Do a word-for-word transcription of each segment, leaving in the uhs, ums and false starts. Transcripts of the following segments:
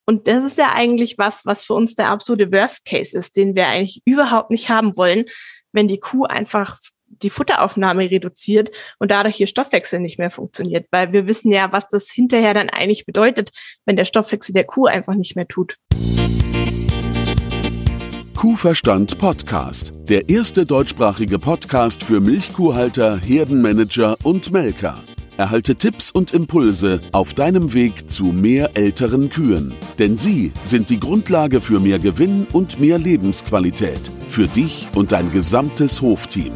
Und das ist ja eigentlich was, was für uns der absolute Worst Case ist, den wir eigentlich überhaupt nicht haben wollen, wenn die Kuh einfach die Futteraufnahme reduziert und dadurch ihr Stoffwechsel nicht mehr funktioniert. Weil wir wissen ja, was das hinterher dann eigentlich bedeutet, wenn der Stoffwechsel der Kuh einfach nicht mehr tut. Kuhverstand Podcast, der erste deutschsprachige Podcast für Milchkuhhalter, Herdenmanager und Melker. Erhalte Tipps und Impulse auf deinem Weg zu mehr älteren Kühen. Denn sie sind die Grundlage für mehr Gewinn und mehr Lebensqualität. Für dich und dein gesamtes Hofteam.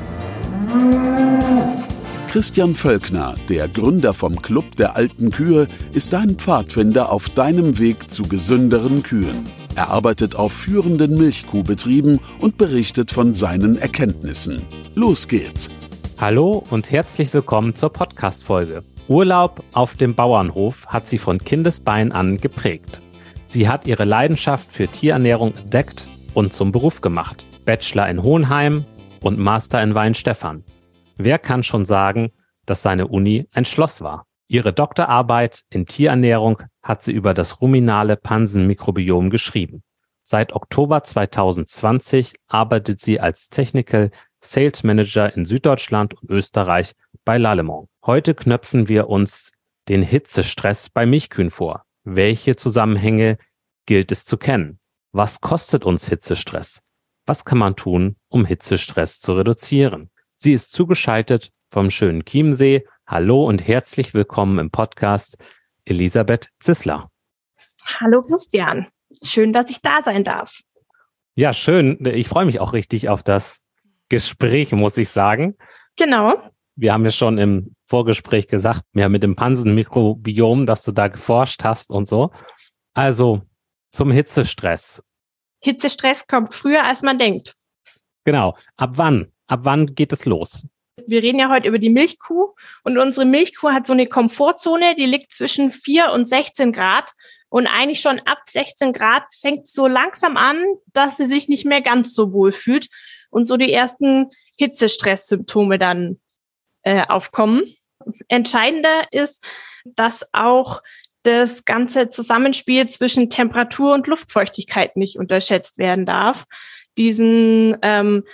Christian Völkner, der Gründer vom Club der alten Kühe, ist dein Pfadfinder auf deinem Weg zu gesünderen Kühen. Er arbeitet auf führenden Milchkuhbetrieben und berichtet von seinen Erkenntnissen. Los geht's! Hallo und herzlich willkommen zur Podcast-Folge. Urlaub auf dem Bauernhof hat sie von Kindesbein an geprägt. Sie hat ihre Leidenschaft für Tierernährung entdeckt und zum Beruf gemacht. Bachelor in Hohenheim und Master in Weinstefan. Wer kann schon sagen, dass seine Uni ein Schloss war? Ihre Doktorarbeit in Tierernährung hat sie über das ruminale Pansenmikrobiom geschrieben. Seit Oktober zweitausendzwanzig arbeitet sie als Technical Sales Manager in Süddeutschland und Österreich bei Lallemand. Heute knöpfen wir uns den Hitzestress bei Milchkühen vor. Welche Zusammenhänge gilt es zu kennen? Was kostet uns Hitzestress? Was kann man tun, um Hitzestress zu reduzieren? Sie ist zugeschaltet vom schönen Chiemsee. Hallo und herzlich willkommen im Podcast, Elisabeth Zissler. Hallo Christian, schön, dass ich da sein darf. Ja, schön. Ich freue mich auch richtig auf das Gespräch, muss ich sagen. Genau. Wir haben ja schon im Vorgespräch gesagt, ja, mit dem Pansenmikrobiom, dass du da geforscht hast und so. Also zum Hitzestress. Hitzestress kommt früher, als man denkt. Genau. Ab wann? Ab wann geht es los? Wir reden ja heute über die Milchkuh und unsere Milchkuh hat so eine Komfortzone, die liegt zwischen vier und sechzehn Grad. Und eigentlich schon ab sechzehn Grad fängt es so langsam an, dass sie sich nicht mehr ganz so wohl fühlt und so die ersten Hitzestresssymptome dann äh, aufkommen. Entscheidender ist, dass auch das ganze Zusammenspiel zwischen Temperatur und Luftfeuchtigkeit nicht unterschätzt werden darf. Diesen ähm,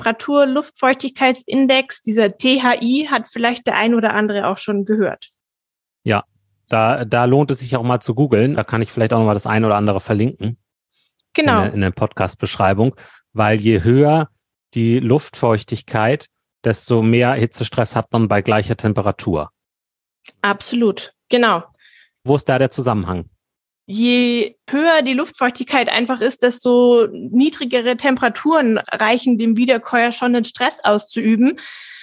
Temperatur-Luftfeuchtigkeitsindex, dieser T H I, hat vielleicht der ein oder andere auch schon gehört. Ja, da, da lohnt es sich auch mal zu googeln. Da kann ich vielleicht auch noch mal das ein oder andere verlinken. Genau. In der, in der Podcast-Beschreibung. Weil je höher die Luftfeuchtigkeit, desto mehr Hitzestress hat man bei gleicher Temperatur. Absolut, genau. Wo ist da der Zusammenhang? Je höher die Luftfeuchtigkeit einfach ist, desto niedrigere Temperaturen reichen dem Wiederkäuer schon, den Stress auszuüben,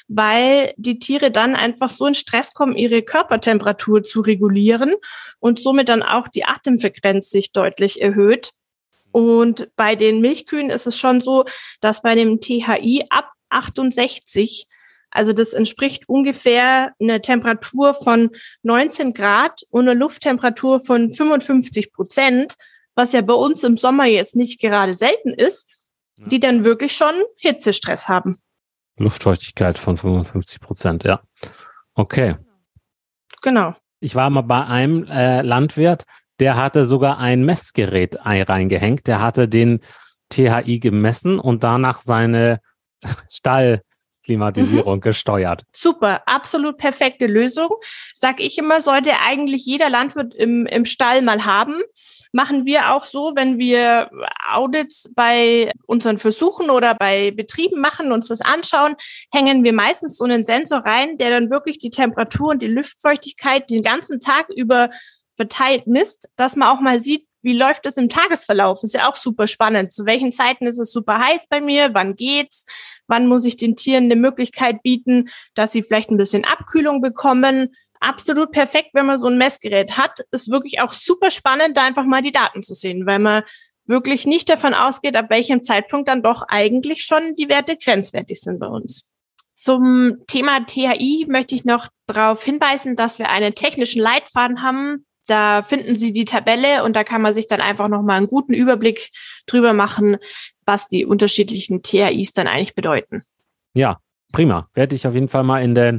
weil die Tiere dann einfach so in Stress kommen, ihre Körpertemperatur zu regulieren und somit dann auch die Atemfrequenz sich deutlich erhöht. Und bei den Milchkühen ist es schon so, dass bei dem T H I ab achtundsechzig, also das entspricht ungefähr einer Temperatur von neunzehn Grad und einer Lufttemperatur von fünfundfünfzig Prozent, was ja bei uns im Sommer jetzt nicht gerade selten ist, die dann wirklich schon Hitzestress haben. Luftfeuchtigkeit von fünfundfünfzig Prozent, ja. Okay. Genau. Ich war mal bei einem äh, Landwirt, der hatte sogar ein Messgerät reingehängt. Der hatte den T H I gemessen und danach seine Stallklimatisierung mhm. gesteuert. Super, absolut perfekte Lösung. Sag ich immer, sollte eigentlich jeder Landwirt im, im Stall mal haben. Machen wir auch so, wenn wir Audits bei unseren Versuchen oder bei Betrieben machen, uns das anschauen, hängen wir meistens so einen Sensor rein, der dann wirklich die Temperatur und die Luftfeuchtigkeit den ganzen Tag über verteilt misst, dass man auch mal sieht, wie läuft es im Tagesverlauf. Das ist ja auch super spannend. Zu welchen Zeiten ist es super heiß bei mir? Wann geht's? Wann muss ich den Tieren eine Möglichkeit bieten, dass sie vielleicht ein bisschen Abkühlung bekommen? Absolut perfekt, wenn man so ein Messgerät hat. Ist wirklich auch super spannend, da einfach mal die Daten zu sehen, weil man wirklich nicht davon ausgeht, ab welchem Zeitpunkt dann doch eigentlich schon die Werte grenzwertig sind bei uns. Zum Thema T H I möchte ich noch darauf hinweisen, dass wir einen technischen Leitfaden haben. Da finden Sie die Tabelle und da kann man sich dann einfach nochmal einen guten Überblick drüber machen, was die unterschiedlichen T H Is dann eigentlich bedeuten. Ja, prima. Werde ich auf jeden Fall mal in den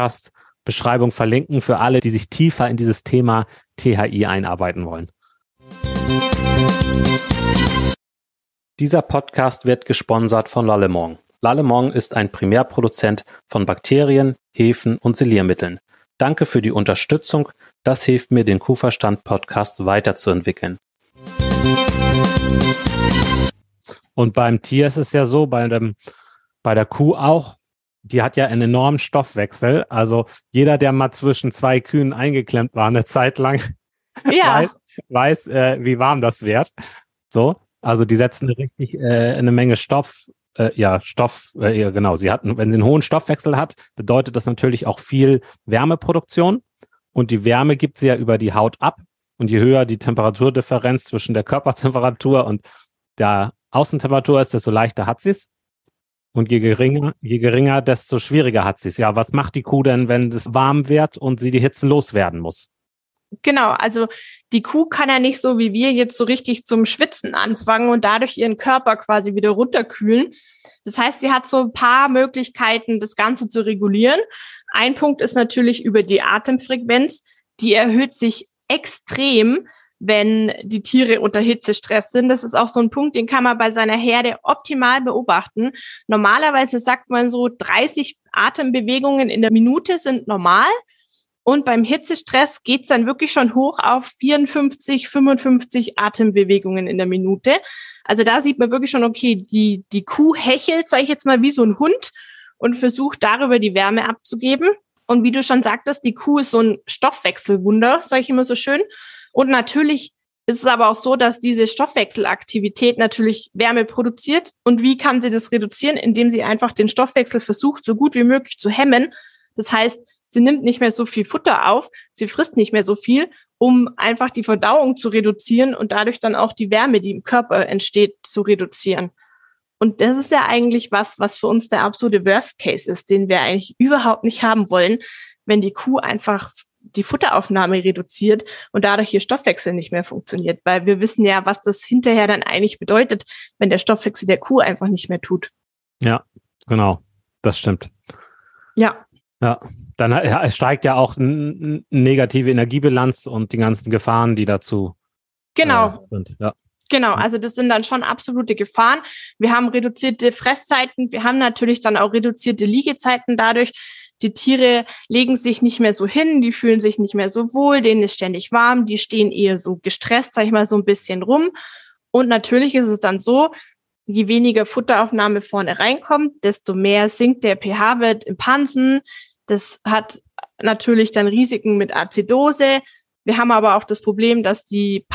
Podcast-Beschreibung verlinken für alle, die sich tiefer in dieses Thema T H I einarbeiten wollen. Dieser Podcast wird gesponsert von Lallemand. Lallemand ist ein Primärproduzent von Bakterien, Hefen und Siliermitteln. Danke für die Unterstützung. Das hilft mir, den Kuhverstand-Podcast weiterzuentwickeln. Und beim Tier ist es ja so, bei, dem, bei der Kuh auch, die hat ja einen enormen Stoffwechsel. Also jeder, der mal zwischen zwei Kühen eingeklemmt war eine Zeit lang, Ja. weiß, weiß äh, wie warm das wird. So, also die setzen richtig äh, eine Menge Stoff, äh, ja, Stoff, äh, ja, genau. Sie hatten, wenn sie einen hohen Stoffwechsel hat, bedeutet das natürlich auch viel Wärmeproduktion. Und die Wärme gibt sie ja über die Haut ab. Und je höher die Temperaturdifferenz zwischen der Körpertemperatur und der Außentemperatur ist, desto leichter hat sie es. Und je geringer, je geringer, desto schwieriger hat sie es. Ja, was macht die Kuh denn, wenn es warm wird und sie die Hitze loswerden muss? Genau, also die Kuh kann ja nicht so wie wir jetzt so richtig zum Schwitzen anfangen und dadurch ihren Körper quasi wieder runterkühlen. Das heißt, sie hat so ein paar Möglichkeiten, das Ganze zu regulieren. Ein Punkt ist natürlich über die Atemfrequenz. Die erhöht sich extrem, wenn die Tiere unter Hitzestress sind. Das ist auch so ein Punkt, den kann man bei seiner Herde optimal beobachten. Normalerweise sagt man so, dreißig Atembewegungen in der Minute sind normal. Und beim Hitzestress geht's dann wirklich schon hoch auf vierundfünfzig, fünfundfünfzig Atembewegungen in der Minute. Also da sieht man wirklich schon, okay, die, die Kuh hechelt, sage ich jetzt mal, wie so ein Hund und versucht darüber die Wärme abzugeben. Und wie du schon sagtest, die Kuh ist so ein Stoffwechselwunder, sage ich immer so schön. Und natürlich ist es aber auch so, dass diese Stoffwechselaktivität natürlich Wärme produziert. Und wie kann sie das reduzieren? Indem sie einfach den Stoffwechsel versucht, so gut wie möglich zu hemmen. Das heißt, sie nimmt nicht mehr so viel Futter auf, sie frisst nicht mehr so viel, um einfach die Verdauung zu reduzieren und dadurch dann auch die Wärme, die im Körper entsteht, zu reduzieren. Und das ist ja eigentlich was, was für uns der absolute Worst Case ist, den wir eigentlich überhaupt nicht haben wollen, wenn die Kuh einfach die Futteraufnahme reduziert und dadurch ihr Stoffwechsel nicht mehr funktioniert. Weil wir wissen ja, was das hinterher dann eigentlich bedeutet, wenn der Stoffwechsel der Kuh einfach nicht mehr tut. Ja, genau. Das stimmt. Ja. Ja. Dann ja, steigt ja auch eine negative Energiebilanz und die ganzen Gefahren, die dazu genau. äh, sind. Ja. Genau, also das sind dann schon absolute Gefahren. Wir haben reduzierte Fresszeiten, wir haben natürlich dann auch reduzierte Liegezeiten dadurch. Die Tiere legen sich nicht mehr so hin, die fühlen sich nicht mehr so wohl, denen ist ständig warm, die stehen eher so gestresst, sag ich mal, so ein bisschen rum. Und natürlich ist es dann so, je weniger Futteraufnahme vorne reinkommt, desto mehr sinkt der pH-Wert im Pansen. Das hat natürlich dann Risiken mit Azidose. Wir haben aber auch das Problem, dass die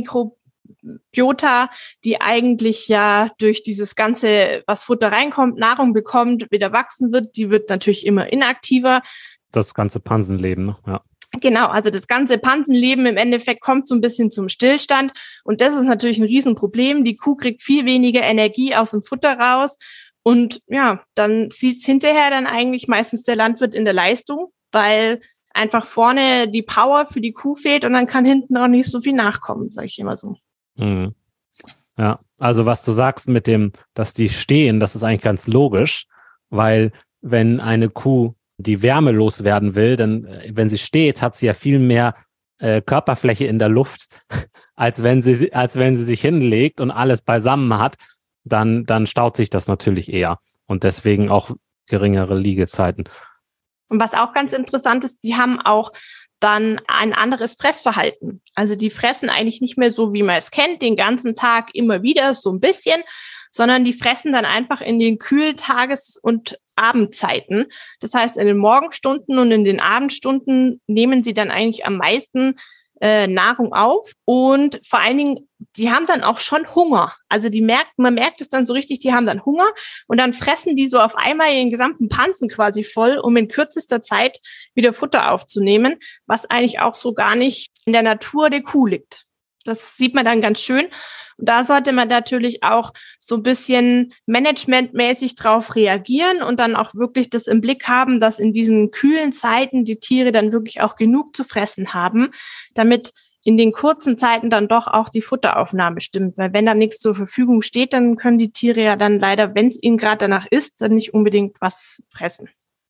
Pansenmikrobiota, die eigentlich ja durch dieses ganze, was Futter reinkommt, Nahrung bekommt, wieder wachsen wird, die wird natürlich immer inaktiver. Das ganze Pansenleben, ne? Ja. Genau, also das ganze Pansenleben im Endeffekt kommt so ein bisschen zum Stillstand. Und das ist natürlich ein Riesenproblem. Die Kuh kriegt viel weniger Energie aus dem Futter raus. Und ja, dann sieht's hinterher dann eigentlich meistens der Landwirt in der Leistung, weil einfach vorne die Power für die Kuh fehlt und dann kann hinten auch nicht so viel nachkommen, sage ich immer so. Mhm. Ja, also was du sagst mit dem, dass die stehen, das ist eigentlich ganz logisch, weil wenn eine Kuh die Wärme loswerden will, dann, wenn sie steht, hat sie ja viel mehr äh, Körperfläche in der Luft, als wenn sie, als wenn sie sich hinlegt und alles beisammen hat. Dann, dann staut sich das natürlich eher und deswegen auch geringere Liegezeiten. Und was auch ganz interessant ist, die haben auch dann ein anderes Fressverhalten. Also die fressen eigentlich nicht mehr so, wie man es kennt, den ganzen Tag immer wieder so ein bisschen, sondern die fressen dann einfach in den kühlen Tages- und Abendzeiten. Das heißt, in den Morgenstunden und in den Abendstunden nehmen sie dann eigentlich am meisten äh, Nahrung auf und vor allen Dingen, die haben dann auch schon Hunger. Also die merkt, man merkt es dann so richtig, die haben dann Hunger und dann fressen die so auf einmal ihren gesamten Pansen quasi voll, um in kürzester Zeit wieder Futter aufzunehmen, was eigentlich auch so gar nicht in der Natur der Kuh liegt. Das sieht man dann ganz schön. Und da sollte man natürlich auch so ein bisschen managementmäßig drauf reagieren und dann auch wirklich das im Blick haben, dass in diesen kühlen Zeiten die Tiere dann wirklich auch genug zu fressen haben, damit in den kurzen Zeiten dann doch auch die Futteraufnahme stimmt. Weil wenn da nichts zur Verfügung steht, dann können die Tiere ja dann leider, wenn es ihnen gerade danach ist, dann nicht unbedingt was fressen.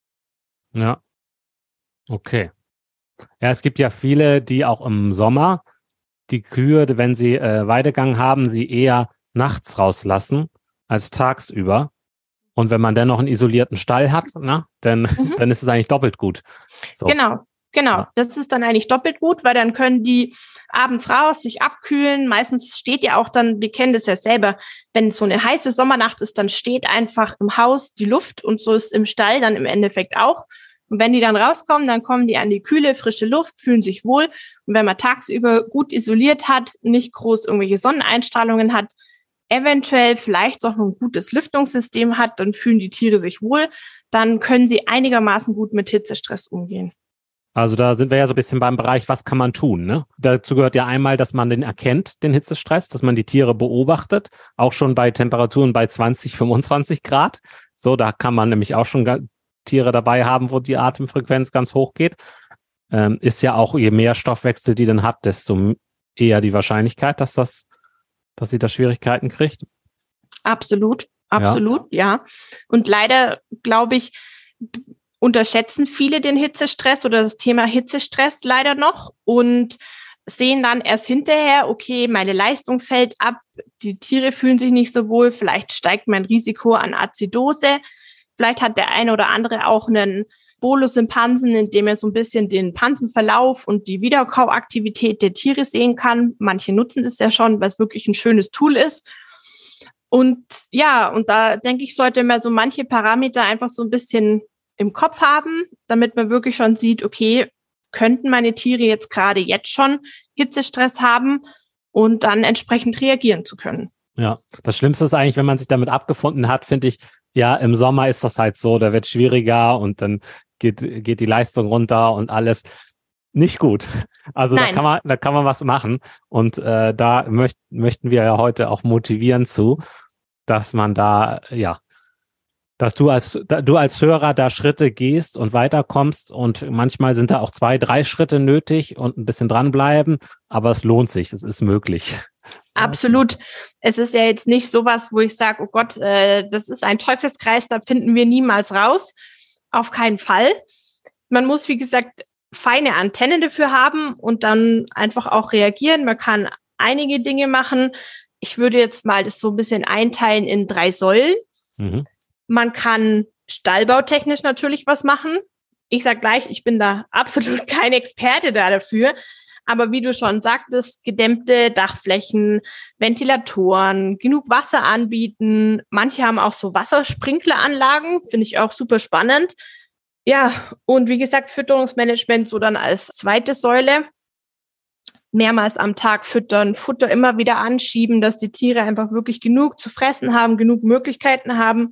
Ja, okay. Ja, es gibt ja viele, die auch im Sommer die Kühe, wenn sie äh, Weidegang haben, sie eher nachts rauslassen als tagsüber. Und wenn man dann noch einen isolierten Stall hat, na, dann, mhm. dann ist es eigentlich doppelt gut. So. Genau, genau. Ja. Das ist dann eigentlich doppelt gut, weil dann können die abends raus, sich abkühlen. Meistens steht ja auch dann, wir kennen das ja selber, wenn es so eine heiße Sommernacht ist, dann steht einfach im Haus die Luft und so ist im Stall dann im Endeffekt auch. Und wenn die dann rauskommen, dann kommen die an die kühle, frische Luft, fühlen sich wohl. Und wenn man tagsüber gut isoliert hat, nicht groß irgendwelche Sonneneinstrahlungen hat, eventuell vielleicht auch noch ein gutes Lüftungssystem hat, dann fühlen die Tiere sich wohl, dann können sie einigermaßen gut mit Hitzestress umgehen. Also da sind wir ja so ein bisschen beim Bereich, was kann man tun, ne? Dazu gehört ja einmal, dass man den erkennt, den Hitzestress, dass man die Tiere beobachtet, auch schon bei Temperaturen bei zwanzig, fünfundzwanzig Grad. So, da kann man nämlich auch schon Tiere dabei haben, wo die Atemfrequenz ganz hoch geht. Ähm, ist ja auch, je mehr Stoffwechsel die dann hat, desto eher die Wahrscheinlichkeit, dass das dass sie da Schwierigkeiten kriegt? Absolut, absolut, ja. ja. Und leider, glaube ich, unterschätzen viele den Hitzestress oder das Thema Hitzestress leider noch und sehen dann erst hinterher, okay, meine Leistung fällt ab, die Tiere fühlen sich nicht so wohl, vielleicht steigt mein Risiko an Azidose, vielleicht hat der eine oder andere auch einen Bolus im Pansen, in dem er so ein bisschen den Pansenverlauf und die Wiederkauaktivität der Tiere sehen kann. Manche nutzen das ja schon, weil es wirklich ein schönes Tool ist. Und ja, und da denke ich, sollte man so manche Parameter einfach so ein bisschen im Kopf haben, damit man wirklich schon sieht, okay, könnten meine Tiere jetzt gerade jetzt schon Hitzestress haben und dann entsprechend reagieren zu können. Ja, das Schlimmste ist eigentlich, wenn man sich damit abgefunden hat, finde ich, ja, im Sommer ist das halt so, da wird schwieriger und dann geht, geht die Leistung runter und alles. Nicht gut. Also Nein. da kann man, da kann man was machen. Und äh, da möcht, möchten wir ja heute auch motivieren zu, dass man da, ja, dass du als da, du als Hörer da Schritte gehst und weiterkommst. Und manchmal sind da auch zwei, drei Schritte nötig und ein bisschen dranbleiben, aber es lohnt sich, es ist möglich. Absolut. Es ist ja jetzt nicht sowas, wo ich sage, oh Gott, äh, das ist ein Teufelskreis, da finden wir niemals raus. Auf keinen Fall. Man muss, wie gesagt, feine Antennen dafür haben und dann einfach auch reagieren. Man kann einige Dinge machen. Ich würde jetzt mal das so ein bisschen einteilen in drei Säulen. Mhm. Man kann stallbautechnisch natürlich was machen. Ich sage gleich, ich bin da absolut kein Experte da dafür. Aber wie du schon sagtest, gedämmte Dachflächen, Ventilatoren, genug Wasser anbieten. Manche haben auch so Wassersprinkleranlagen, finde ich auch super spannend. Ja, und wie gesagt, Fütterungsmanagement so dann als zweite Säule. Mehrmals am Tag füttern, Futter immer wieder anschieben, dass die Tiere einfach wirklich genug zu fressen haben, genug Möglichkeiten haben.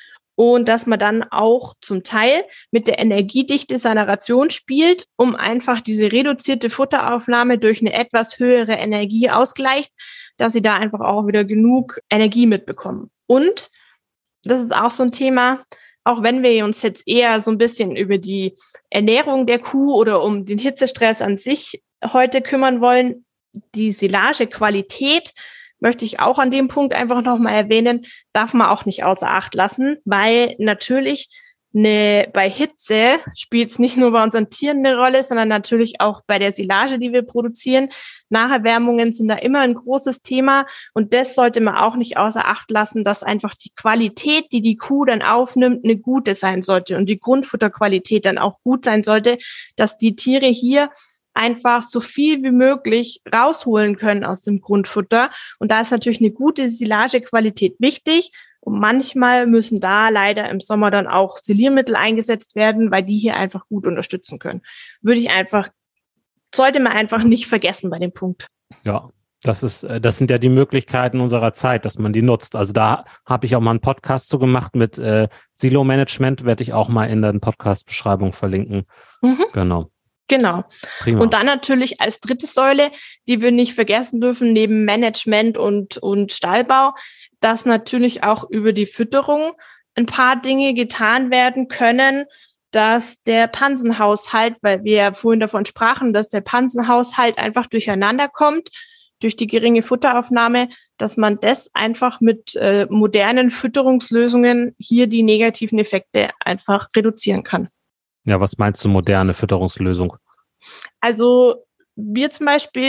Und dass man dann auch zum Teil mit der Energiedichte seiner Ration spielt, um einfach diese reduzierte Futteraufnahme durch eine etwas höhere Energie ausgleicht, dass sie da einfach auch wieder genug Energie mitbekommen. Und das ist auch so ein Thema, auch wenn wir uns jetzt eher so ein bisschen über die Ernährung der Kuh oder um den Hitzestress an sich heute kümmern wollen, die Silagequalität möchte ich auch an dem Punkt einfach nochmal erwähnen, darf man auch nicht außer Acht lassen, weil natürlich eine, bei Hitze spielt es nicht nur bei unseren Tieren eine Rolle, sondern natürlich auch bei der Silage, die wir produzieren. Nacherwärmungen sind da immer ein großes Thema und das sollte man auch nicht außer Acht lassen, dass einfach die Qualität, die die Kuh dann aufnimmt, eine gute sein sollte und die Grundfutterqualität dann auch gut sein sollte, dass die Tiere hier einfach so viel wie möglich rausholen können aus dem Grundfutter. Und da ist natürlich eine gute Silagequalität wichtig. Und manchmal müssen da leider im Sommer dann auch Siliermittel eingesetzt werden, weil die hier einfach gut unterstützen können. Würde ich einfach, sollte man einfach nicht vergessen bei dem Punkt. Ja, das ist, das sind ja die Möglichkeiten unserer Zeit, dass man die nutzt. Also da habe ich auch mal einen Podcast zu gemacht mit äh, Silo-Management, werde ich auch mal in der Podcast-Beschreibung verlinken. Mhm. Genau. Genau. Prima. Und dann natürlich als dritte Säule, die wir nicht vergessen dürfen, neben Management und, und Stallbau, dass natürlich auch über die Fütterung ein paar Dinge getan werden können, dass der Pansenhaushalt, weil wir ja vorhin davon sprachen, dass der Pansenhaushalt einfach durcheinander kommt durch die geringe Futteraufnahme, dass man das einfach mit äh, modernen Fütterungslösungen hier die negativen Effekte einfach reduzieren kann. Ja, was meinst du moderne Fütterungslösung? Also wir zum Beispiel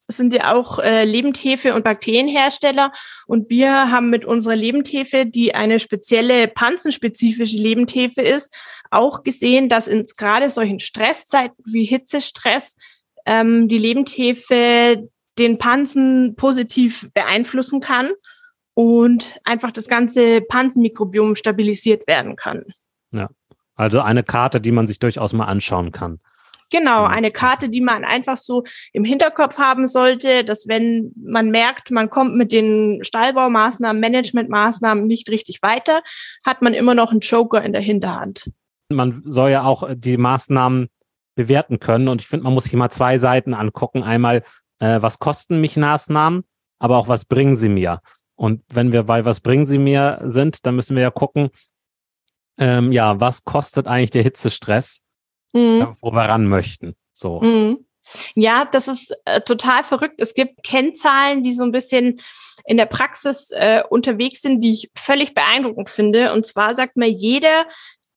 sind ja auch äh, Lebendhefe- und Bakterienhersteller. Und wir haben mit unserer Lebendhefe, die eine spezielle panzenspezifische Lebendhefe ist, auch gesehen, dass in gerade solchen Stresszeiten wie Hitzestress ähm, die Lebendhefe den Pansen positiv beeinflussen kann und einfach das ganze Pansenmikrobiom stabilisiert werden kann. Ja, also eine Karte, die man sich durchaus mal anschauen kann. Genau, eine Karte, die man einfach so im Hinterkopf haben sollte, dass wenn man merkt, man kommt mit den Stallbaumaßnahmen, Managementmaßnahmen nicht richtig weiter, hat man immer noch einen Joker in der Hinterhand. Man soll ja auch die Maßnahmen bewerten können und ich finde, man muss sich mal zwei Seiten angucken. Einmal, äh, was kosten mich Maßnahmen, aber auch, was bringen sie mir? Und wenn wir bei was bringen sie mir sind, dann müssen wir ja gucken, ähm, ja, was kostet eigentlich der Hitzestress? Mhm. Wo wir ran möchten. So. Mhm. Ja, das ist äh, total verrückt. Es gibt Kennzahlen, die so ein bisschen in der Praxis äh, unterwegs sind, die ich völlig beeindruckend finde. Und zwar sagt mir jeder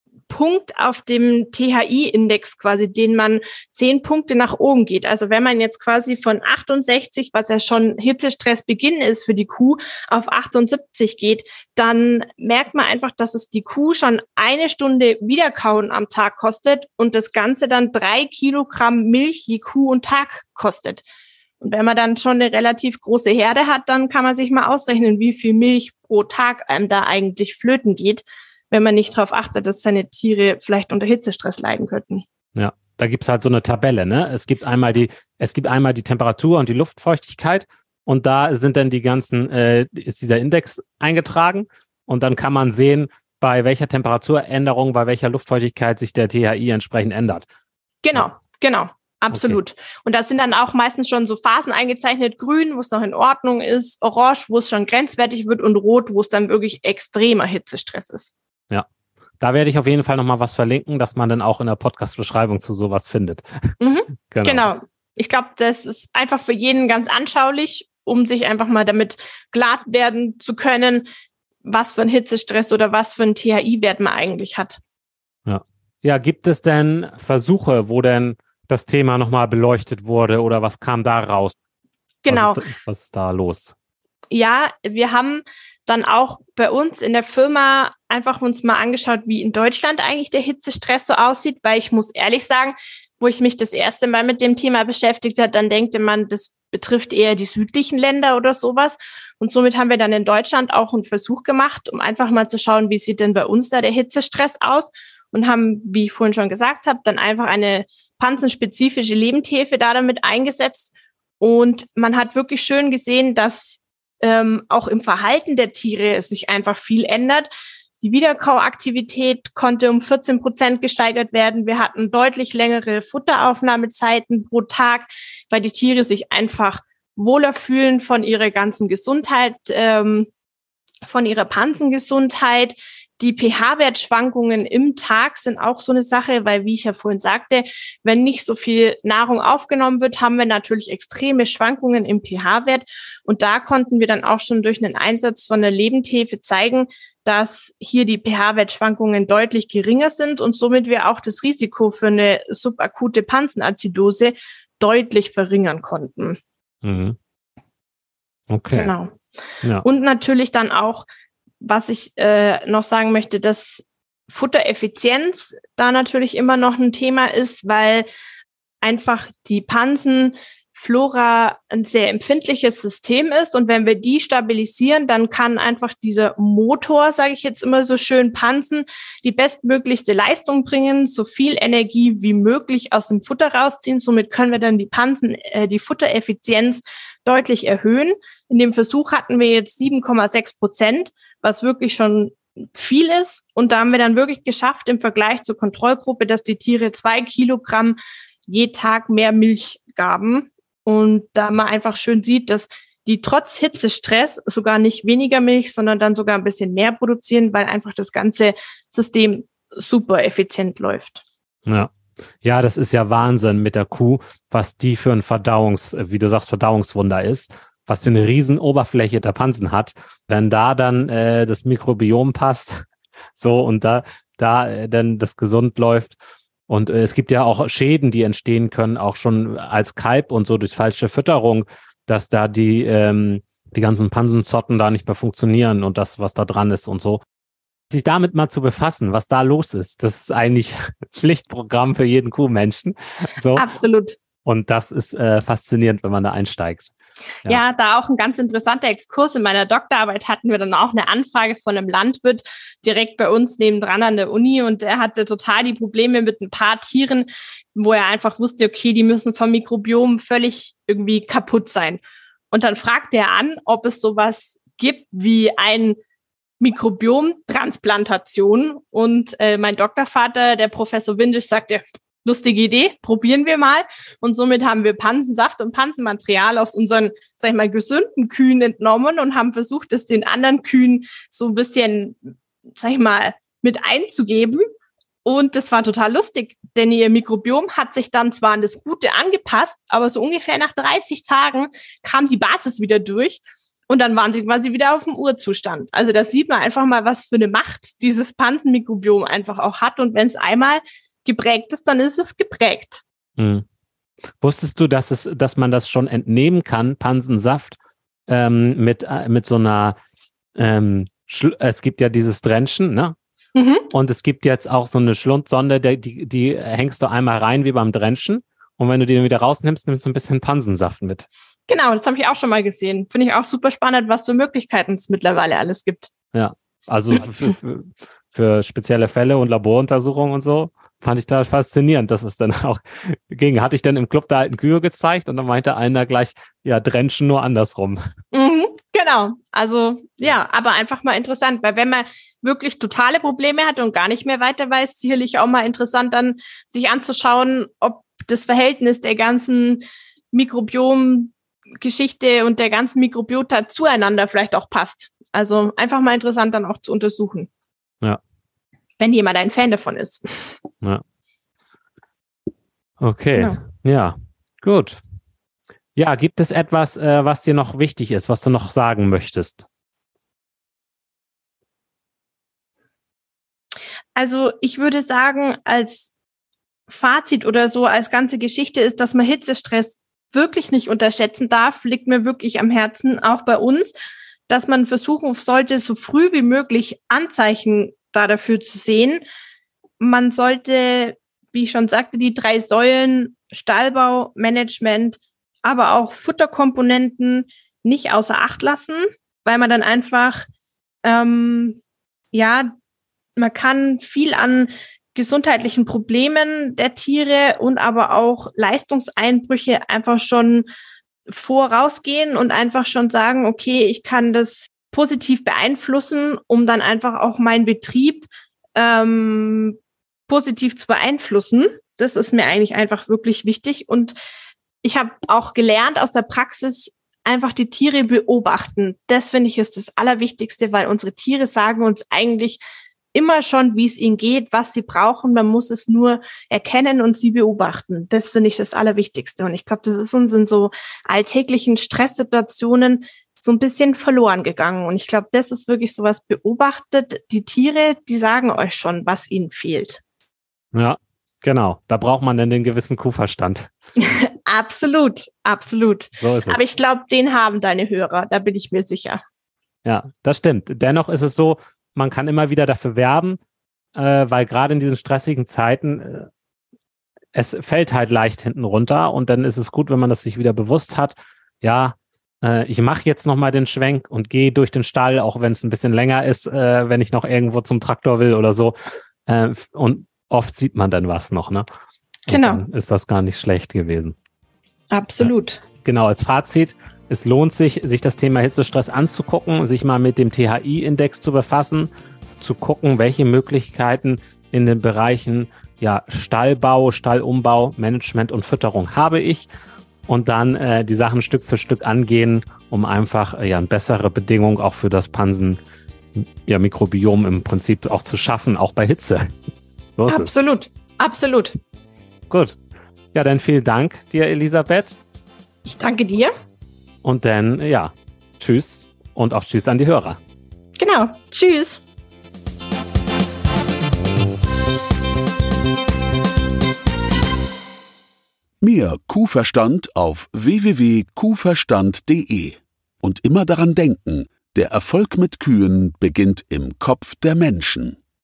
Punkt auf dem T H I-Index quasi, den man zehn Punkte nach oben geht. Also wenn man jetzt quasi von achtundsechzig, was ja schon Hitzestressbeginn ist für die Kuh, auf achtundsiebzig geht, dann merkt man einfach, dass es die Kuh schon eine Stunde Wiederkauen am Tag kostet und das Ganze dann drei Kilogramm Milch je Kuh und Tag kostet. Und wenn man dann schon eine relativ große Herde hat, dann kann man sich mal ausrechnen, wie viel Milch pro Tag einem da eigentlich flöten geht, wenn man nicht darauf achtet, dass seine Tiere vielleicht unter Hitzestress leiden könnten. Ja, da gibt's halt so eine Tabelle, ne? Es gibt einmal die, es gibt einmal die Temperatur und die Luftfeuchtigkeit und da sind dann die ganzen, äh, ist dieser Index eingetragen und dann kann man sehen, bei welcher Temperaturänderung, bei welcher Luftfeuchtigkeit sich der T H I entsprechend ändert. Genau, ja. genau. Absolut. Okay. Und da sind dann auch meistens schon so Phasen eingezeichnet, grün, wo es noch in Ordnung ist, orange, wo es schon grenzwertig wird und rot, wo es dann wirklich extremer Hitzestress ist. Ja, da werde ich auf jeden Fall nochmal was verlinken, dass man dann auch in der Podcast-Beschreibung zu sowas findet. Mhm. Genau. genau. Ich glaube, das ist einfach für jeden ganz anschaulich, um sich einfach mal damit klar werden zu können, was für ein Hitzestress oder was für ein T H I-Wert man eigentlich hat. Ja. Ja, gibt es denn Versuche, wo denn das Thema nochmal beleuchtet wurde oder was kam da raus? Genau. Was ist, was ist da los? Ja, wir haben dann auch bei uns in der Firma einfach uns mal angeschaut, wie in Deutschland eigentlich der Hitzestress so aussieht, weil ich muss ehrlich sagen, wo ich mich das erste Mal mit dem Thema beschäftigt habe, dann denkt man, das betrifft eher die südlichen Länder oder sowas. Und somit haben wir dann in Deutschland auch einen Versuch gemacht, um einfach mal zu schauen, wie sieht denn bei uns da der Hitzestress aus und haben, wie ich vorhin schon gesagt habe, dann einfach eine panzenspezifische Lebendhefe da damit eingesetzt. Und man hat wirklich schön gesehen, dass ähm, auch im Verhalten der Tiere sich einfach viel ändert. Die Wiederkauaktivität konnte um vierzehn Prozent gesteigert werden. Wir hatten deutlich längere Futteraufnahmezeiten pro Tag, weil die Tiere sich einfach wohler fühlen von ihrer ganzen Gesundheit, ähm, von ihrer Pansengesundheit. Die pH-Wertschwankungen im Tag sind auch so eine Sache, weil, wie ich ja vorhin sagte, wenn nicht so viel Nahrung aufgenommen wird, haben wir natürlich extreme Schwankungen im pH-Wert. Und da konnten wir dann auch schon durch einen Einsatz von der Lebendhefe zeigen, dass hier die pH-Wertschwankungen deutlich geringer sind und somit wir auch das Risiko für eine subakute Pansenazidose deutlich verringern konnten. Mhm. Okay. Genau. Ja. Und natürlich dann auch, was ich äh, noch sagen möchte, dass Futtereffizienz da natürlich immer noch ein Thema ist, weil einfach die Pansenflora ein sehr empfindliches System ist und wenn wir die stabilisieren, dann kann einfach dieser Motor, sage ich jetzt immer so schön, Pansen, die bestmöglichste Leistung bringen, so viel Energie wie möglich aus dem Futter rausziehen. Somit können wir dann die Pansen, äh, die Futtereffizienz deutlich erhöhen. In dem Versuch hatten wir jetzt sieben Komma sechs Prozent, was wirklich schon viel ist. Und da haben wir dann wirklich geschafft im Vergleich zur Kontrollgruppe, dass die Tiere zwei Kilogramm je Tag mehr Milch gaben. Und da man einfach schön sieht, dass die trotz Hitzestress sogar nicht weniger Milch, sondern dann sogar ein bisschen mehr produzieren, weil einfach das ganze System super effizient läuft. Ja. Ja, das ist ja Wahnsinn mit der Kuh, was die für ein Verdauungs, wie du sagst, Verdauungswunder ist, was für eine riesen Oberfläche der Pansen hat. Wenn da dann äh, das Mikrobiom passt, so und da da äh, dann das gesund läuft, Und äh, es gibt ja auch Schäden, die entstehen können, auch schon als Kalb und so durch falsche Fütterung, dass da die, ähm, die ganzen Pansenzotten da nicht mehr funktionieren und das, was da dran ist und so. Sich damit mal zu befassen, was da los ist, das ist eigentlich Pflichtprogramm für jeden Kuhmenschen. So. Absolut. Und das ist äh, faszinierend, wenn man da einsteigt. Ja. ja, da auch ein ganz interessanter Exkurs. In meiner Doktorarbeit hatten wir dann auch eine Anfrage von einem Landwirt direkt bei uns nebendran an der Uni und der hatte total die Probleme mit ein paar Tieren, wo er einfach wusste, okay, die müssen vom Mikrobiom völlig irgendwie kaputt sein. Und dann fragte er an, ob es sowas gibt wie ein Mikrobiomtransplantation. Und äh, mein Doktorvater, der Professor Windisch, sagte, lustige Idee, probieren wir mal. Und somit haben wir Pansensaft und Pansenmaterial aus unseren, sag ich mal, gesunden Kühen entnommen und haben versucht, es den anderen Kühen so ein bisschen, sag ich mal, mit einzugeben. Und das war total lustig, denn ihr Mikrobiom hat sich dann zwar an das Gute angepasst, aber so ungefähr nach dreißig Tagen kam die Basis wieder durch. Und dann waren sie quasi wieder auf dem Urzustand. Also da sieht man einfach mal, was für eine Macht dieses Pansenmikrobiom einfach auch hat. Und wenn es einmal geprägt ist, dann ist es geprägt. Hm. Wusstest du, dass es, dass man das schon entnehmen kann, Pansensaft, ähm, mit, äh, mit so einer, ähm, Schl- es gibt ja dieses Drenchen, ne? Mhm. Und es gibt jetzt auch so eine Schlundsonde, die, die, die hängst du einmal rein wie beim Drenchen. Und wenn du die dann wieder rausnimmst, nimmst du ein bisschen Pansensaft mit. Genau, das habe ich auch schon mal gesehen. Finde ich auch super spannend, was für Möglichkeiten es mittlerweile alles gibt. Ja, also für, für, für spezielle Fälle und Laboruntersuchungen und so fand ich da faszinierend, dass es dann auch ging. Hatte ich dann im Club der alten Kühe gezeigt und dann meinte einer gleich, ja, Drenchen nur andersrum. Mhm, genau, also ja, aber einfach mal interessant, weil wenn man wirklich totale Probleme hat und gar nicht mehr weiter weiß, sicherlich auch mal interessant dann sich anzuschauen, ob das Verhältnis der ganzen Mikrobiom-Geschichte und der ganzen Mikrobiota zueinander vielleicht auch passt. Also einfach mal interessant dann auch zu untersuchen. Ja. Wenn jemand ein Fan davon ist. Ja. Okay, genau. Ja, gut. Ja, gibt es etwas, äh, was dir noch wichtig ist, was du noch sagen möchtest? Also ich würde sagen, als Fazit oder so, als ganze Geschichte ist, dass man Hitzestress wirklich nicht unterschätzen darf, liegt mir wirklich am Herzen, auch bei uns, dass man versuchen sollte, so früh wie möglich Anzeichen da dafür zu sehen. Man sollte, wie ich schon sagte, die drei Säulen Stallbau, Management, aber auch Futterkomponenten nicht außer Acht lassen, weil man dann einfach, ähm, ja, man kann viel an gesundheitlichen Problemen der Tiere und aber auch Leistungseinbrüche einfach schon vorausgehen und einfach schon sagen, okay, ich kann das positiv beeinflussen, um dann einfach auch meinen Betrieb ähm, positiv zu beeinflussen. Das ist mir eigentlich einfach wirklich wichtig. Und ich habe auch gelernt aus der Praxis, einfach die Tiere beobachten. Das finde ich ist das Allerwichtigste, weil unsere Tiere sagen uns eigentlich immer schon, wie es ihnen geht, was sie brauchen. Man muss es nur erkennen und sie beobachten. Das finde ich das Allerwichtigste. Und ich glaube, das ist uns in so alltäglichen Stresssituationen so ein bisschen verloren gegangen. Und ich glaube, das ist wirklich sowas, beobachtet die Tiere, die sagen euch schon, was ihnen fehlt. Ja, genau. Da braucht man dann den gewissen Kuhverstand. Absolut, absolut. So ist es. Aber ich glaube, den haben deine Hörer, da bin ich mir sicher. Ja, das stimmt. Dennoch ist es so, man kann immer wieder dafür werben, äh, weil gerade in diesen stressigen Zeiten äh, es fällt halt leicht hinten runter und dann ist es gut, wenn man das sich wieder bewusst hat. Ja, äh, ich mache jetzt nochmal den Schwenk und gehe durch den Stall, auch wenn es ein bisschen länger ist, äh, wenn ich noch irgendwo zum Traktor will oder so. Äh, und oft sieht man dann was noch, ne? Und genau. Dann ist das gar nicht schlecht gewesen. Absolut. Ja, genau, als Fazit, es lohnt sich, sich das Thema Hitzestress anzugucken, sich mal mit dem T H I-Index zu befassen, zu gucken, welche Möglichkeiten in den Bereichen ja, Stallbau, Stallumbau, Management und Fütterung habe ich und dann äh, die Sachen Stück für Stück angehen, um einfach äh, ja, eine bessere Bedingung auch für das Pansen, ja, Mikrobiom im Prinzip auch zu schaffen, auch bei Hitze. So ist absolut, es. absolut. Gut. Ja, dann vielen Dank dir, Elisabeth. Ich danke dir. Und dann, ja, tschüss und auch tschüss an die Hörer. Genau, tschüss. Mehr Kuhverstand auf w w w punkt kuhverstand punkt de. Und immer daran denken, der Erfolg mit Kühen beginnt im Kopf der Menschen.